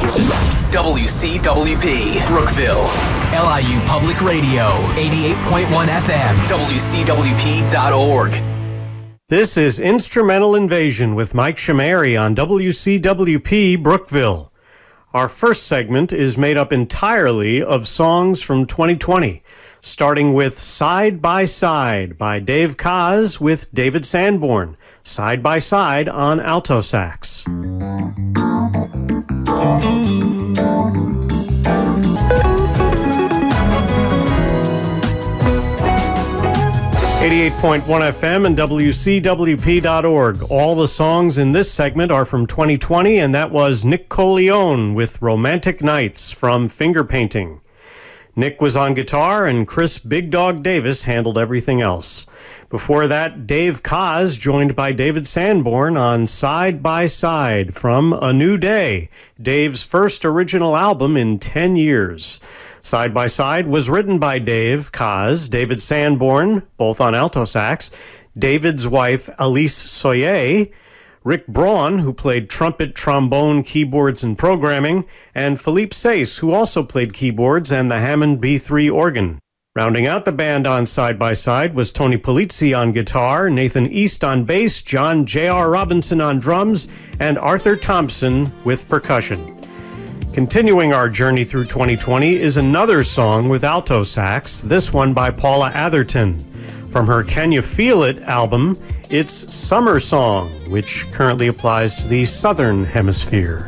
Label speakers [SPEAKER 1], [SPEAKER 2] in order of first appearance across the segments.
[SPEAKER 1] WCWP, Brookville. LIU Public Radio, 88.1 FM, WCWP.org.
[SPEAKER 2] This is Instrumental Invasion with Mike Chameri on WCWP Brookville. Our first segment is made up entirely of songs from 2020, starting with Side by Side by Dave Koz with David Sanborn, Side by Side on alto sax. 88.1 FM and WCWP.org. All the songs in this segment are from 2020, and that was Nick Coleone with Romantic Nights from Finger Painting. Nick was on guitar, and Chris Big Dog Davis handled everything else. Before that, Dave Koz, joined by David Sanborn on Side by Side from A New Day, Dave's first original album in 10 years. Side by Side was written by Dave Koz, David Sanborn, both on alto sax, David's wife Alice Soyer, Rick Braun, who played trumpet, trombone, keyboards, and programming, and Philippe Sace, who also played keyboards and the Hammond B3 organ. Rounding out the band on Side by Side was Tony Polizzi on guitar, Nathan East on bass, John J.R. Robinson on drums, and Arthur Thompson with percussion. Continuing our journey through 2020 is another song with alto sax, this one by Paula Atherton. From her Can You Feel It album, it's Summer Song, which currently applies to the Southern Hemisphere.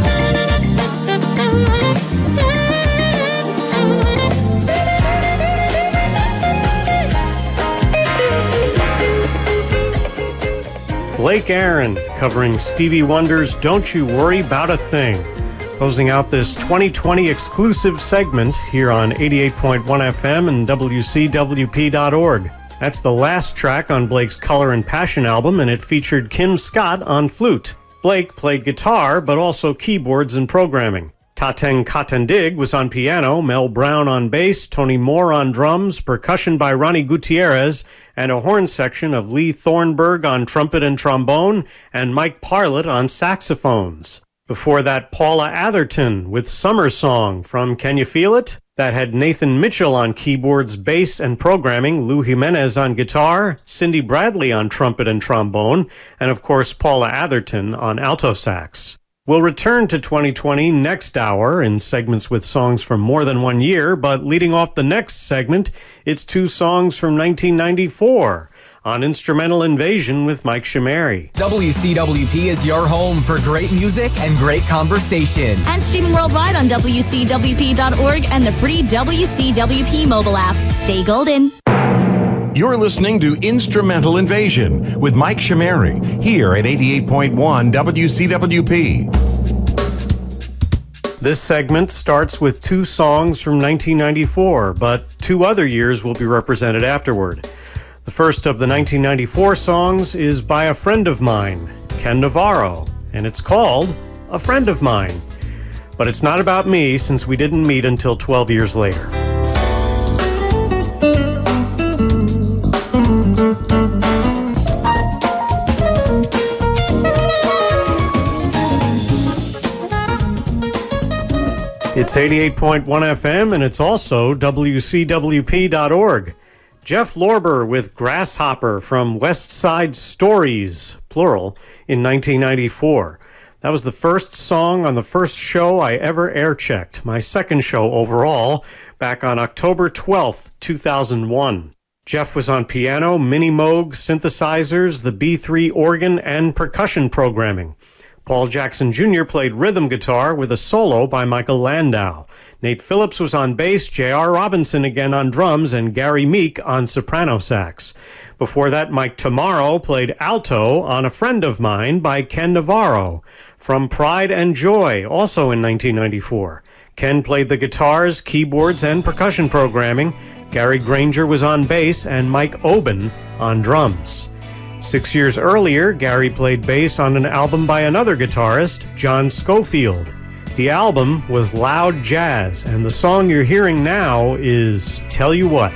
[SPEAKER 2] Blake Aaron covering Stevie Wonder's Don't You Worry About a Thing. Closing out this 2020 exclusive segment here on 88.1 FM and WCWP.org. That's the last track on Blake's Color and Passion album, and it featured Kim Scott on flute. Blake played guitar, but also keyboards and programming. Tateng Katendig was on piano, Mel Brown on bass, Tony Moore on drums, percussion by Ronnie Gutierrez, and a horn section of Lee Thornburg on trumpet and trombone, and Mike Parlett on saxophones. Before that, Paula Atherton with Summer Song from Can You Feel It? That had Nathan Mitchell on keyboards, bass, and programming, Lou Jimenez on guitar, Cindy Bradley on trumpet and trombone, and of course Paula Atherton on alto sax. We'll return to 2020 next hour in segments with songs from more than 1 year, but leading off the next segment, it's two songs from 1994. On Instrumental Invasion with Mike Chameri.
[SPEAKER 1] WCWP is your home for great music and great conversation.
[SPEAKER 3] And streaming worldwide on WCWP.org and the free WCWP mobile app. Stay golden.
[SPEAKER 4] You're listening to Instrumental Invasion with Mike Chameri here at 88.1 WCWP.
[SPEAKER 2] This segment starts with two songs from 1994, but 2 other years will be represented afterward. The first of the 1994 songs is by a friend of mine, Ken Navarro, and it's called A Friend of Mine. But it's not about me, since we didn't meet until 12 years later. It's 88.1 FM, and it's also WCWP.org. Jeff Lorber with Grasshopper from West Side Stories, plural, in 1994. That was the first song on the first show I ever air-checked, my second show overall, back on October 12th, 2001. Jeff was on piano, Mini Moog, synthesizers, the B3 organ, and percussion programming. Paul Jackson Jr. played rhythm guitar with a solo by Michael Landau. Nate Phillips was on bass, J.R. Robinson again on drums, and Gary Meek on soprano sax. Before that, Mike Tomorrow played alto on A Friend of Mine by Ken Navarro. From Pride and Joy, also in 1994. Ken played the guitars, keyboards, and percussion programming. Gary Granger was on bass, and Mike Oben on drums. 6 years earlier, Gary played bass on an album by another guitarist, John Scofield. The album was Loud Jazz, and the song you're hearing now is Tell You What.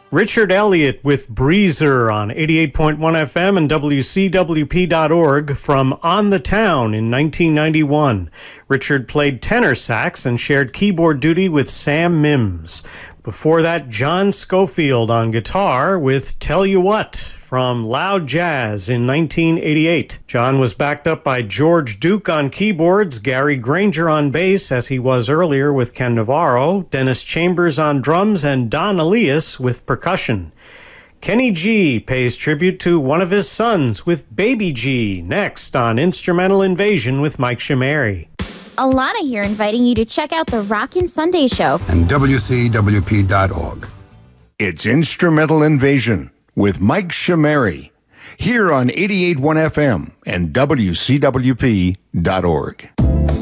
[SPEAKER 2] Richard Elliott with Breezer on 88.1 FM and WCWP.org from On the Town in 1991. Richard played tenor sax and shared keyboard duty with Sam Mims. Before that, John Schofield on guitar with Tell You What from Loud Jazz in 1988. John was backed up by George Duke on keyboards, Gary Granger on bass, as he was earlier with Ken Navarro, Dennis Chambers on drums, and Don Elias with percussion. Kenny G pays tribute to one of his sons with Baby G, next on Instrumental Invasion with Mike Shamari.
[SPEAKER 5] Alana here inviting you to check out the Rockin' Sunday Show
[SPEAKER 6] and WCWP.org.
[SPEAKER 7] It's Instrumental Invasion with Mike Shamari, here on 88.1 FM and WCWP.org.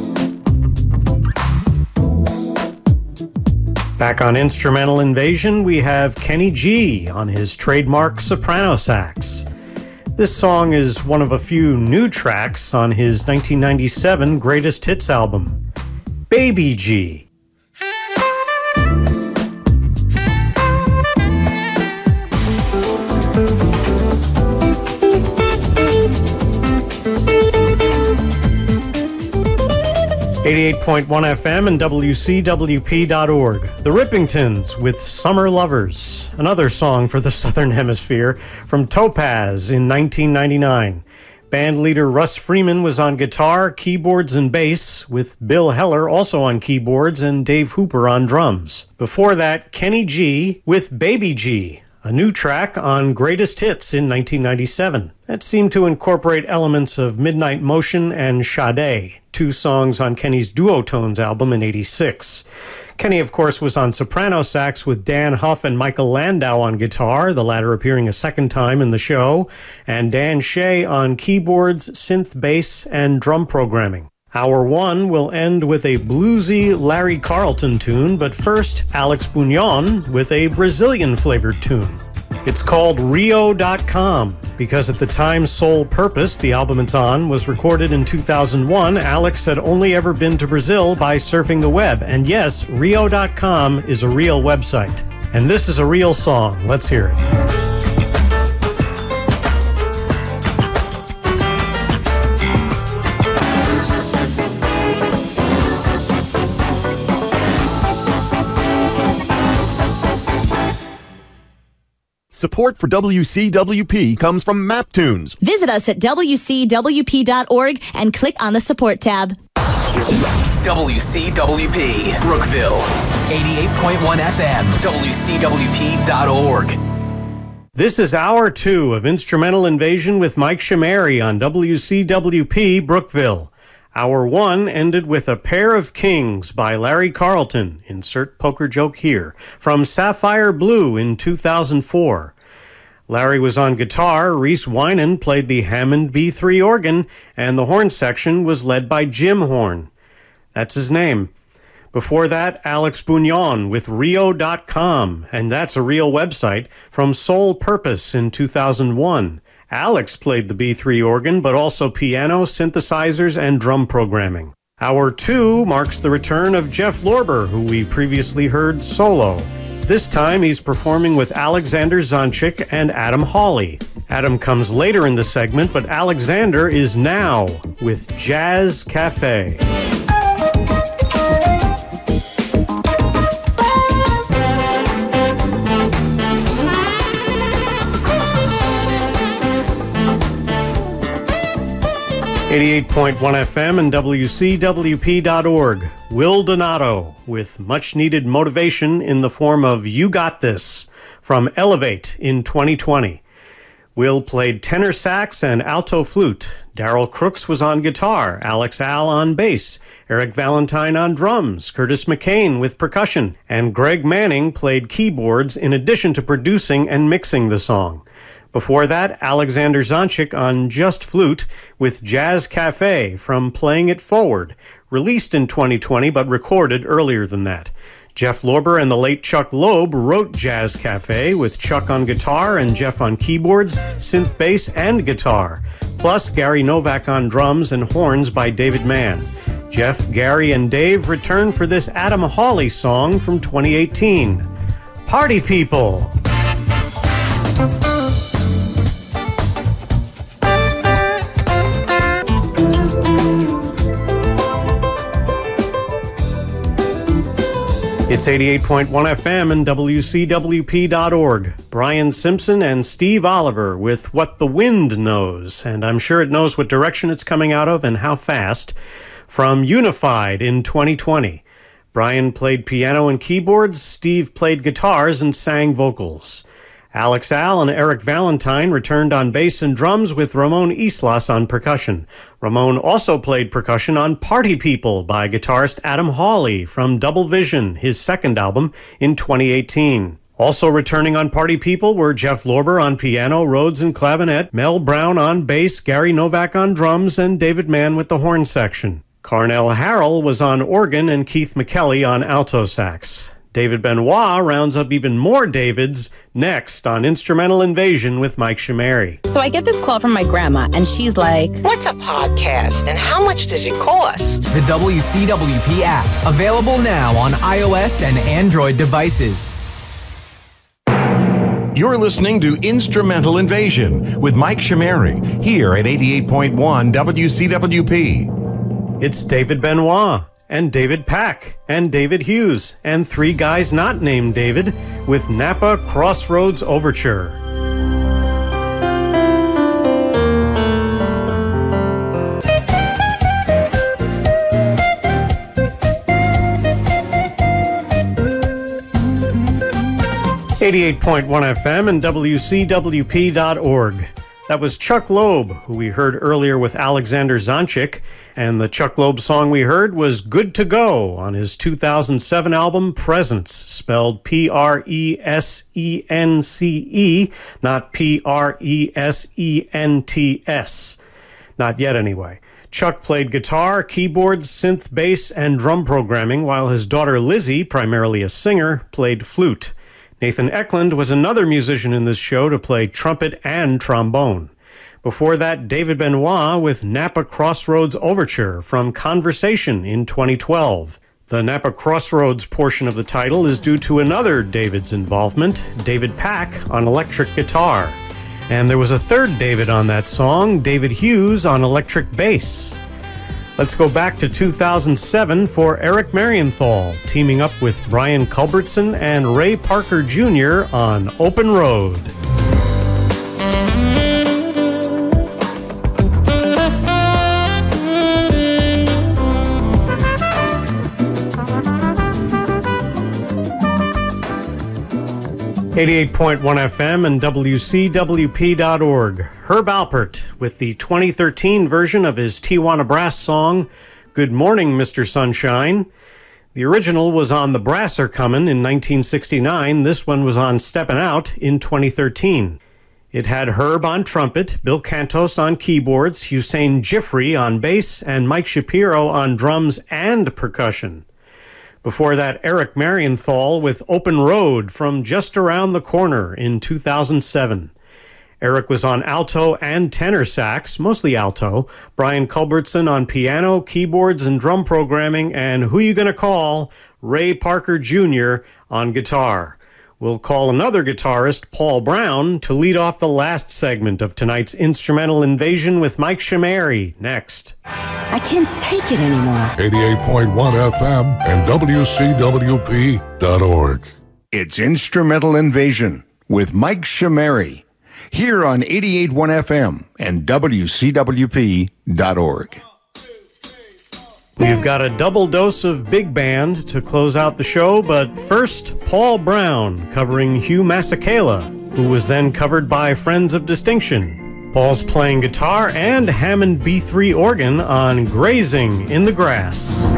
[SPEAKER 2] Back on Instrumental Invasion, we have Kenny G on his trademark soprano sax. This song is one of a few new tracks on his 1997 Greatest Hits album, Baby G. 88.1 FM and WCWP.org. The Rippingtons with Summer Lovers, another song for the Southern Hemisphere from Topaz in 1999. Band leader Russ Freeman was on guitar, keyboards, and bass, with Bill Heller also on keyboards and Dave Hooper on drums. Before that, Kenny G with Baby G, a new track on Greatest Hits in 1997. That seemed to incorporate elements of Midnight Motion and Sade, two songs on Kenny's Duotones album in '86. Kenny, of course, was on soprano sax with Dan Huff and Michael Landau on guitar, the latter appearing a second time in the show, and Dan Shea on keyboards, synth bass, and drum programming. Hour one will end with a bluesy Larry Carlton tune, but first, Alex Bunyan with a Brazilian-flavored tune. It's called Rio.com, because at the time Sole Purpose, the album it's on, was recorded in 2001, Alex had only ever been to Brazil by surfing the web. And yes, Rio.com is a real website. And this is a real song. Let's hear it.
[SPEAKER 8] Support for WCWP comes from MapTunes.
[SPEAKER 3] Visit us at WCWP.org and click on the support tab.
[SPEAKER 1] WCWP, Brookville, 88.1 FM, WCWP.org.
[SPEAKER 2] This is Hour 2 of Instrumental Invasion with Mike Shamari on WCWP, Brookville. Hour 1 ended with A Pair of Kings by Larry Carlton, insert poker joke here, from Sapphire Blue in 2004. Larry was on guitar, Reese Winan played the Hammond B3 organ, and the horn section was led by Jim Horn. That's his name. Before that, Alex Bunyan with Rio.com, and that's a real website, from Sole Purpose in 2001. Alex played the B3 organ, but also piano, synthesizers, and drum programming. Hour 2 marks the return of Jeff Lorber, who we previously heard solo. This time he's performing with Alexander Zonchik and Adam Hawley. Adam comes later in the segment, but Alexander is now with Jazz Cafe. 88.1 FM and WCWP.org. Will Donato with much-needed motivation in the form of You Got This from Elevate in 2020. Will played tenor sax and alto flute. Daryl Crooks was on guitar, Alex Al on bass, Eric Valentine on drums, Curtis McCain with percussion, and Greg Manning played keyboards in addition to producing and mixing the song. Before that, Alexander Zonchik on just flute with Jazz Cafe from Playing It Forward, released in 2020 but recorded earlier than that. Jeff Lorber and the late Chuck Loeb wrote Jazz Cafe with Chuck on guitar and Jeff on keyboards, synth bass, and guitar, plus Gary Novak on drums and horns by David Mann. Jeff, Gary, and Dave return for this Adam Hawley song from 2018. Party People! It's 88.1 FM and WCWP.org. Brian Simpson and Steve Oliver with What the Wind Knows, and I'm sure it knows what direction it's coming out of and how fast, from Unified in 2020. Brian played piano and keyboards, Steve played guitars and sang vocals. Alex Al and Eric Valentine returned on bass and drums with Ramon Islas on percussion. Ramon also played percussion on Party People by guitarist Adam Hawley from Double Vision, his second album, in 2018. Also returning on Party People were Jeff Lorber on piano, Rhodes and clavinet, Mel Brown on bass, Gary Novak on drums, and David Mann with the horn section. Carnell Harrell was on organ and Keith McKelly on alto sax. David Benoit rounds up even more Davids next on Instrumental Invasion with Mike Shimary.
[SPEAKER 9] So I get this call from my grandma, and she's like,
[SPEAKER 10] "What's a podcast, and how much does it cost?"
[SPEAKER 1] The WCWP app, available now on iOS and Android devices.
[SPEAKER 4] You're listening to Instrumental Invasion with Mike Shimary here at 88.1 WCWP.
[SPEAKER 2] It's David Benoit and David Pack, and David Hughes, and three guys not named David, with Napa Crossroads Overture. .1 FM and WCWP.org. That was Chuck Loeb, who we heard earlier with Alexander Zonchik, and the Chuck Loeb song we heard was Good to Go on his 2007 album Presence, spelled Presence, not Presents. Not yet, anyway. Chuck played guitar, keyboards, synth, bass, and drum programming, while his daughter Lizzie, primarily a singer, played flute. Nathan Eklund was another musician in this show to play trumpet and trombone. Before that, David Benoit with Napa Crossroads Overture from Conversation in 2012. The Napa Crossroads portion of the title is due to another David's involvement, David Pack on electric guitar. And there was a third David on that song, David Hughes on electric bass. Let's go back to 2007 for Eric Marienthal, teaming up with Brian Culbertson and Ray Parker Jr. on Open Road. .1 FM and WCWP.org. Herb Alpert with the 2013 version of his Tijuana Brass song, Good Morning, Mr. Sunshine. The original was on The Brass Are Comin' in 1969. This one was on Steppin' Out in 2013. It had Herb on trumpet, Bill Cantos on keyboards, Hussein Jifrey on bass, and Mike Shapiro on drums and percussion. Before that, Eric Marienthal with Open Road from Just Around the Corner in 2007. Eric was on alto and tenor sax, mostly alto, Brian Culbertson on piano, keyboards, and drum programming, and who you gonna call? Ray Parker Jr. on guitar. We'll call another guitarist, Paul Brown, to lead off the last segment of tonight's Instrumental Invasion with Mike Shimary next.
[SPEAKER 9] I can't take it anymore.
[SPEAKER 11] 88.1 FM and WCWP.org.
[SPEAKER 7] It's Instrumental Invasion with Mike Shimary here on 88.1 FM and WCWP.org.
[SPEAKER 2] We've got a double dose of big band to close out the show, but first, Paul Brown covering Hugh Masekela, who was then covered by Friends of Distinction. Paul's playing guitar and Hammond B3 organ on Grazing in the Grass.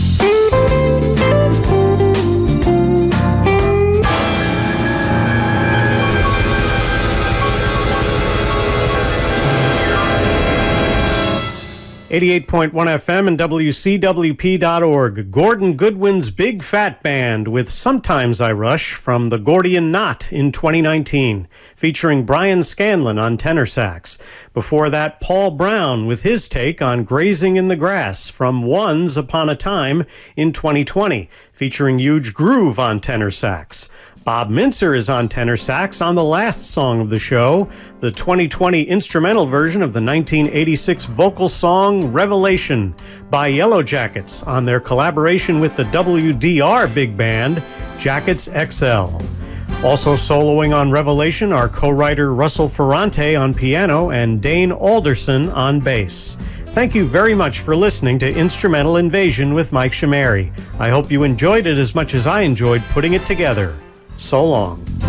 [SPEAKER 2] 88.1 FM and WCWP.org. Gordon Goodwin's Big Fat Band with Sometimes I Rush from the Gordian Knot in 2019, featuring Brian Scanlon on tenor sax. Before that, Paul Brown with his take on Grazing in the Grass from Once Upon a Time in 2020, featuring Huge Groove on tenor sax. Bob Mincer is on tenor sax on the last song of the show, the 2020 instrumental version of the 1986 vocal song Revelation by Yellow Jackets on their collaboration with the WDR big band, Jackets XL. Also soloing on Revelation are co-writer Russell Ferrante on piano and Dane Alderson on bass. Thank you very much for listening to Instrumental Invasion with Mike Chameri. I hope you enjoyed it as much as I enjoyed putting it together. So long.